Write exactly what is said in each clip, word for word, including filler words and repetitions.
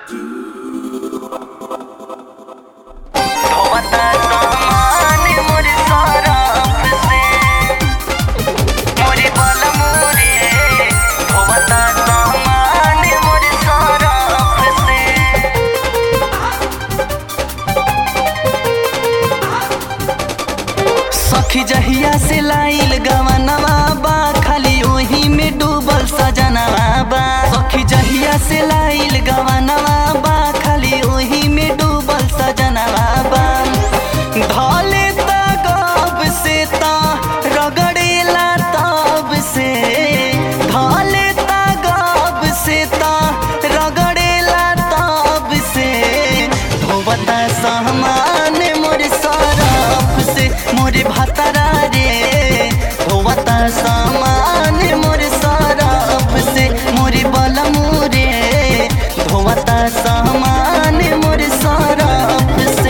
जहिया से लाइल गवनवा बा खाली ओही में डूबल सजनवा बा। सखी जहिया से लाइल गवनवा बा खाली ओही में डूबल सजनवा बा। धले ता गब से ता रगड़ेला तब से, धले ता गब से ता रगड़ेला तब से। धोवता सामान मोर सरफ से मोर भतरा रे, धोवता सामान मोर सरफ से मोर बलमू रे, धोवता सामान मोर सरफ से।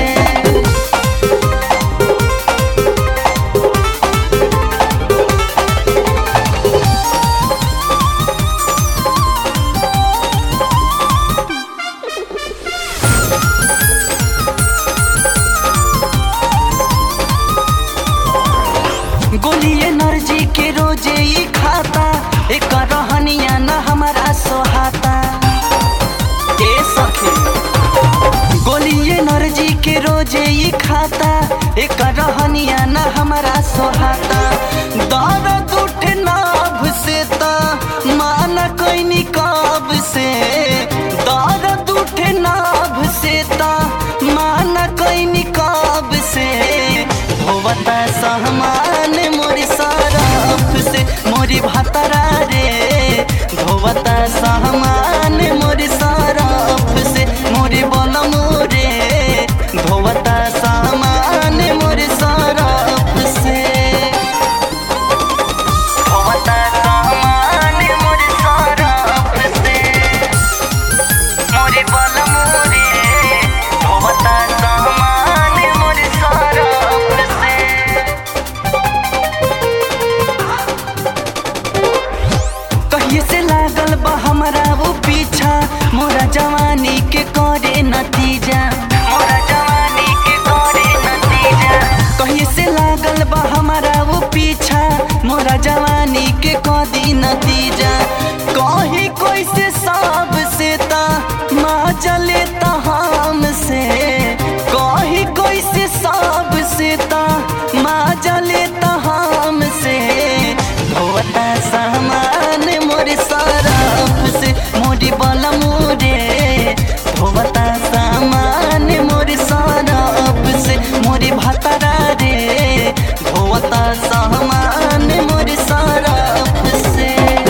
गोली एनर्जी के रोजे ही खाता, एक रहनिया न हमारा सोहाता। ए सखी गोली एनर्जी के रोजे ही खाता, एक रहनिया न हमारा सोहाता। दर्द उठे नाभ से ता माना कैनी कब से, दर्द उठे नाभ से ता माना कैनी कब से। धोवता सामान मोर सरफ से मोरी भतरा रे, धोवता सामान मोर सरफ से मोरी बलमू रे, धोवता सामान मोर सरफ से। धोवता सामान मोर सरफ से मोरी बलमू रे, धोवता सामान मोर सरफ से। कहिए से लागल बा हमरा वो पीछा, मोरा जवानी के करे नतीजा, मोरा जवानी के करे नतीजा। कहिए से लागल बा हमरा वो पीछा, मोरा जवानी के कदी नतीजा। कहीं कोई से सब से ता माँ जले ता हम से, कहीं कोई से सब से ता माँ जले ता हम से। धोवता सामान मोर सरफ से मोरी बलमू रे, धोवता सामान मोर सरफ से मोरी भतरा रे, धोवता सामान मोर सरफ से।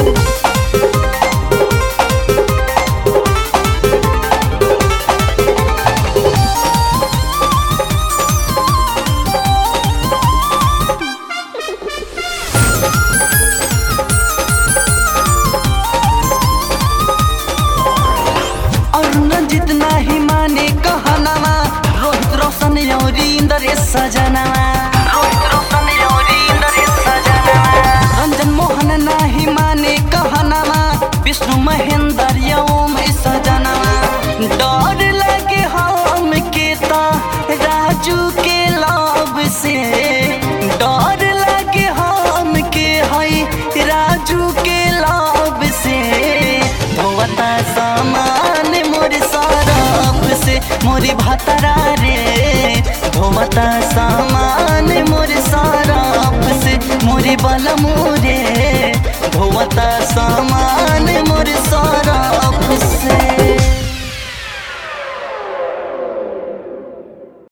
जितना ही माने कहनावा, रोहित रोशन और इंद्र सजनवा, रोहित रोशन और इंद्र सजनवा। रंजन मोहन नाही माने कहनावा, विष्णु महेंद्र ओम सजनवा। डर लगे हम के ता राजू के लब से, डर लगे हम के हई राजू के लब से। धोवता सामान मोर सरफ से मोरी भतरा रे, धोवता सामान मोर सरफ से मोरी बलमू रे, धोवता सामान मोर सरफ